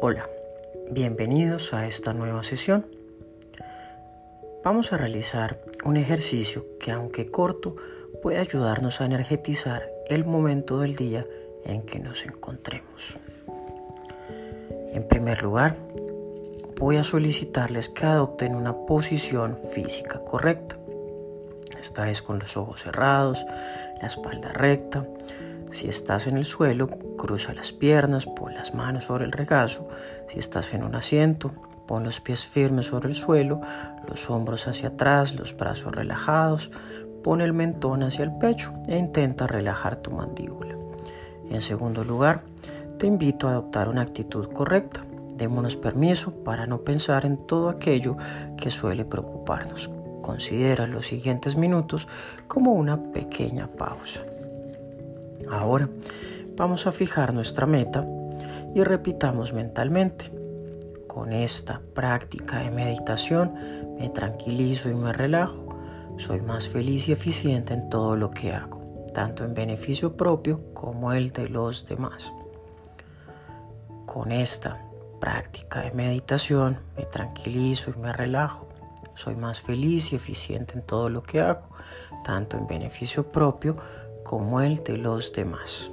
Hola, bienvenidos a esta nueva sesión. Vamos a realizar un ejercicio que, aunque corto, puede ayudarnos a energetizar el momento del día en que nos encontremos. En primer lugar, voy a solicitarles que adopten una posición física correcta. Esta es con los ojos cerrados, la espalda recta. Si estás en el suelo, cruza las piernas, pon las manos sobre el regazo. Si estás en un asiento, pon los pies firmes sobre el suelo, los hombros hacia atrás, los brazos relajados. Pon el mentón hacia el pecho e intenta relajar tu mandíbula. En segundo lugar, te invito a adoptar una actitud correcta. Démonos permiso para no pensar en todo aquello que suele preocuparnos. Considera los siguientes minutos como una pequeña pausa. Ahora vamos a fijar nuestra meta y repitamos mentalmente: con esta práctica de meditación me tranquilizo y me relajo. Soy más feliz y eficiente en todo lo que hago, tanto en beneficio propio como el de los demás. Con esta práctica de meditación me tranquilizo y me relajo. Soy más feliz y eficiente en todo lo que hago, tanto en beneficio propio como el de los demás.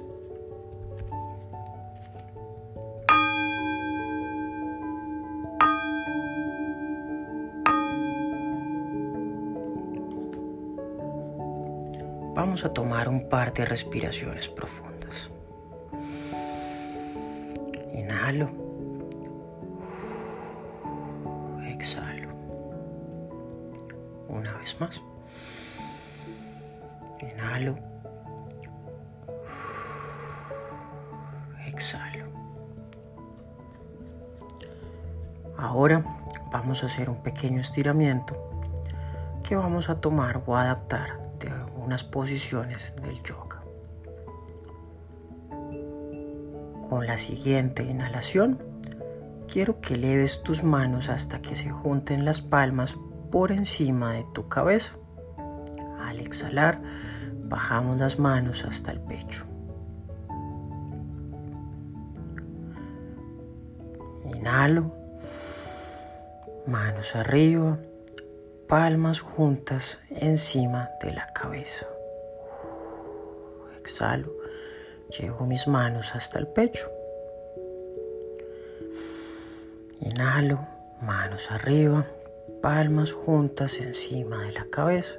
Vamos a tomar un par de respiraciones profundas. Inhalo. Exhalo. Una vez más. Inhalo. Exhalo. Ahora vamos a hacer un pequeño estiramiento que vamos a tomar o adaptar de unas posiciones del yoga. Con la siguiente inhalación, quiero que eleves tus manos hasta que se junten las palmas por encima de tu cabeza. Al exhalar, bajamos las manos hasta el pecho. Inhalo, manos arriba, palmas juntas encima de la cabeza. Exhalo, llevo mis manos hasta el pecho. Inhalo, manos arriba, palmas juntas encima de la cabeza.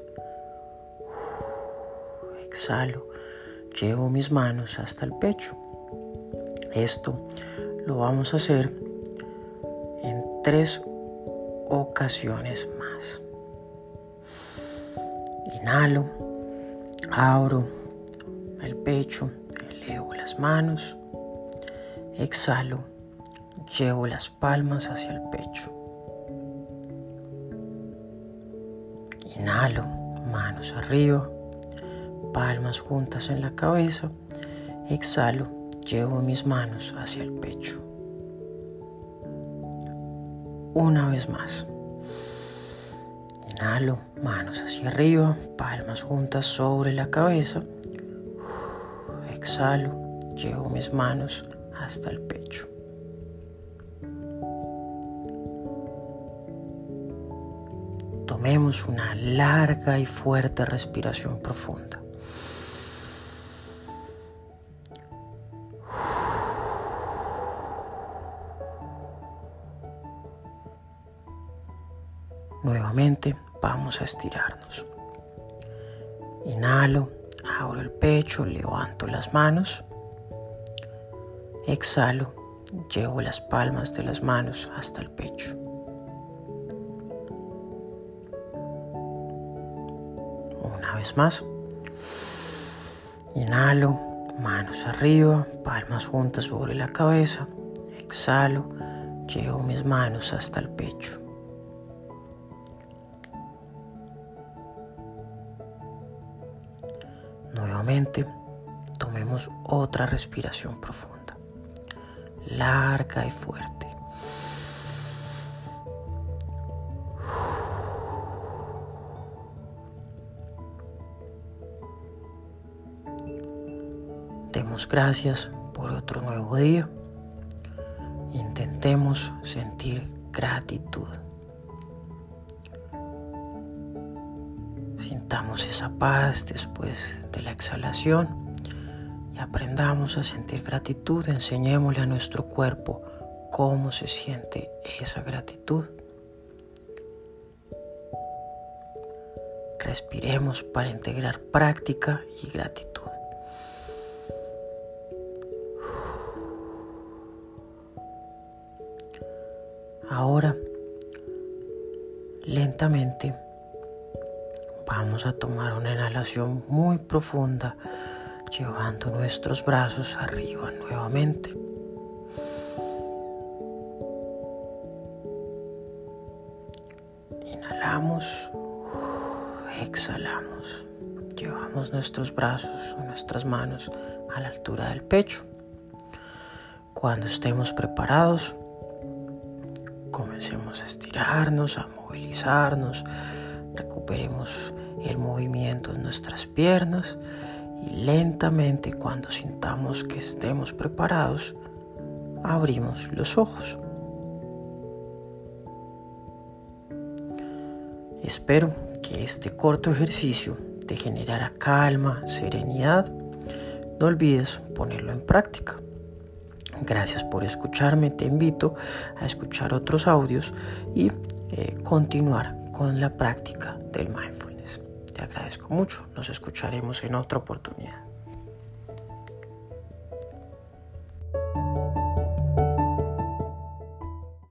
Exhalo, llevo mis manos hasta el pecho. Esto lo vamos a hacer en 3 ocasiones más. Inhalo, abro el pecho, elevo las manos. Exhalo, llevo las palmas hacia el pecho. Inhalo, manos arriba, palmas juntas en la cabeza. Exhalo, llevo mis manos hacia el pecho. Una vez más. Inhalo, manos hacia arriba, palmas juntas sobre la cabeza. Exhalo, llevo mis manos hasta el pecho. Tomemos una larga y fuerte respiración profunda. Nuevamente vamos a estirarnos. Inhalo, abro el pecho, levanto las manos. Exhalo, llevo las palmas de las manos hasta el pecho. Una vez más. Inhalo, manos arriba, palmas juntas sobre la cabeza. Exhalo, llevo mis manos hasta el pecho. Nuevamente, tomemos otra respiración profunda, larga y fuerte. Demos gracias por otro nuevo día. intentemos sentir gratitud. Sintamos esa paz después de la exhalación y aprendamos a sentir gratitud. Enseñémosle a nuestro cuerpo cómo se siente esa gratitud. Respiremos para integrar práctica y gratitud. Ahora, lentamente, vamos a tomar una inhalación muy profunda, llevando nuestros brazos arriba nuevamente. Inhalamos, exhalamos. Llevamos nuestros brazos o nuestras manos a la altura del pecho. Cuando estemos preparados, comencemos a estirarnos, a movilizarnos, recuperemos el movimiento en nuestras piernas y lentamente, cuando sintamos que estemos preparados, abrimos los ojos. Espero que este corto ejercicio te generara calma, serenidad. No olvides ponerlo en práctica. Gracias por escucharme. Te invito a escuchar otros audios y continuar con la práctica del mindfulness. Te agradezco mucho. Nos escucharemos en otra oportunidad.